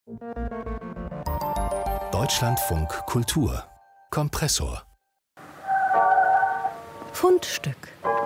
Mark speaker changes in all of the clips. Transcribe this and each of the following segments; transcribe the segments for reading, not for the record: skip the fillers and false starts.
Speaker 1: Deutschlandfunk Kultur Kompressor.
Speaker 2: Fundstück.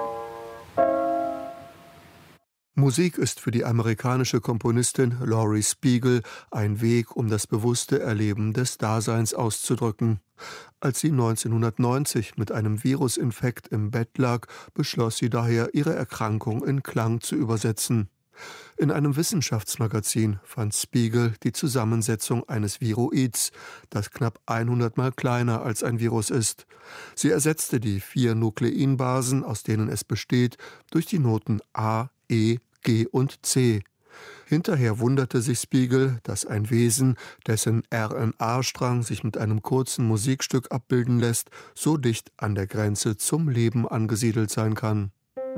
Speaker 3: Musik ist für die amerikanische Komponistin Laurie Spiegel ein Weg, um das bewusste Erleben des Daseins auszudrücken. Als sie 1990 mit einem Virusinfekt im Bett lag, beschloss sie daher, ihre Erkrankung in Klang zu übersetzen. In einem Wissenschaftsmagazin fand Spiegel die Zusammensetzung eines Viroids, das knapp 100 Mal kleiner als ein Virus ist. Sie ersetzte die 4 Nukleinbasen, aus denen es besteht, durch die Noten A, E, G und C. Hinterher wunderte sich Spiegel, dass ein Wesen, dessen RNA-Strang sich mit einem kurzen Musikstück abbilden lässt, so dicht an der Grenze zum Leben angesiedelt sein kann.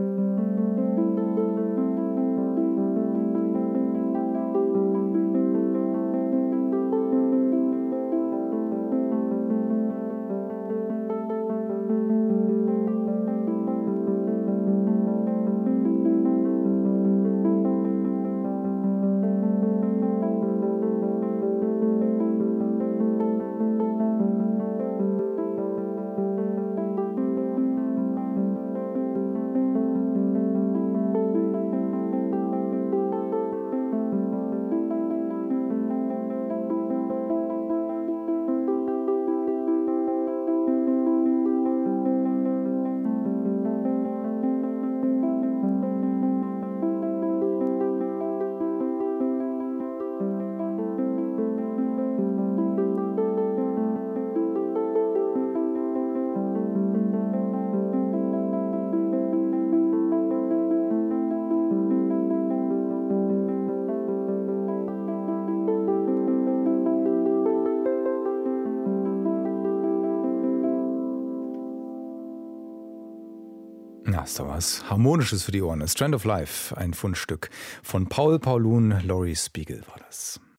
Speaker 4: Ja, ist doch was Harmonisches für die Ohren. A Strand of Life, ein Fundstück von Paul Paulun, Laurie Spiegel war das.